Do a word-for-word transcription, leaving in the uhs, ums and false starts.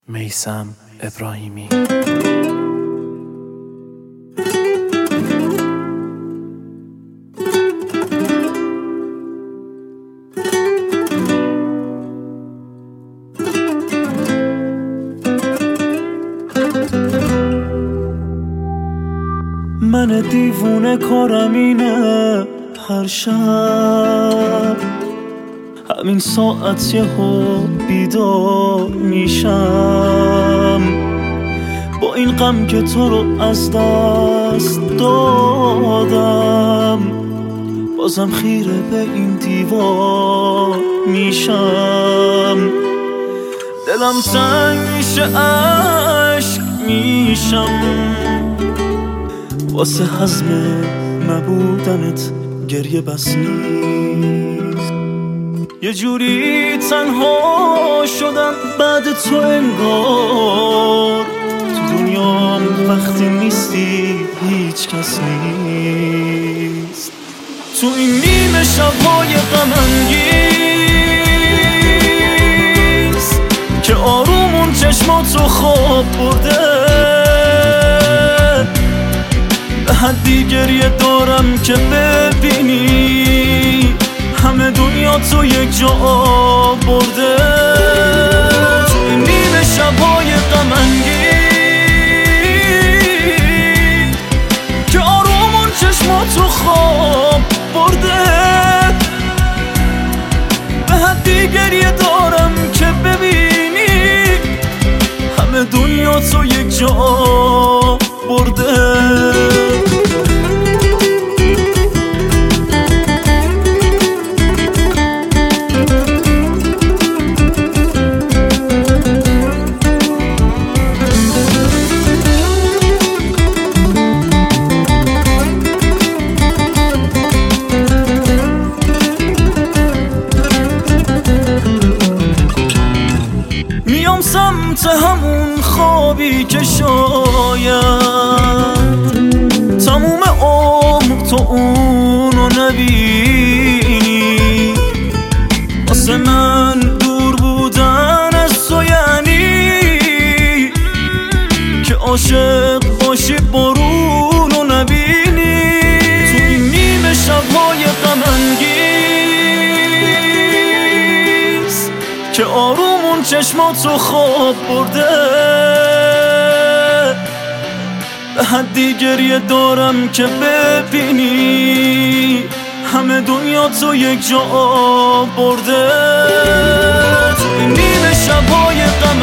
میثم ابراهیمی. من دیوونه کارم اینه، هر شب همین ساعت یهو بیدار میشم، با این غم که تو رو از دست دادم، بازم خیره به این دیوار میشم. دلم تنگ میشه، عشق میشم، واسه حزم نبودنت گریه بس نیست. یه جوری تنها شدم بعد تو، انگار تو دنیام وقتی نیستی هیچ کس نیست. تو این نیمه شبهای غم انگیز که آرومون چشماتو خواب برده، به حدی گریه دارم که ببینی همه دنیا تو یک جا برده. تو این نیمه شبهای غم انگیز که آرومون چشماتو خواب برده، به حدی گریه دارم که ببینی همه دنیا تو یک جا برده. میام سمت همون خوابی که شاید تموم عمر تو اونو نبینی. واسه من دور بودن از تو یعنی که عاشق باشی بارونو نبینی. تو این نیمه شبهای غم انگیز که آرومون چشماتو خواب برده، به حدی گریه دارم که ببینی همه دنیا تو یک جا برده. تو این نیمه شبهای غم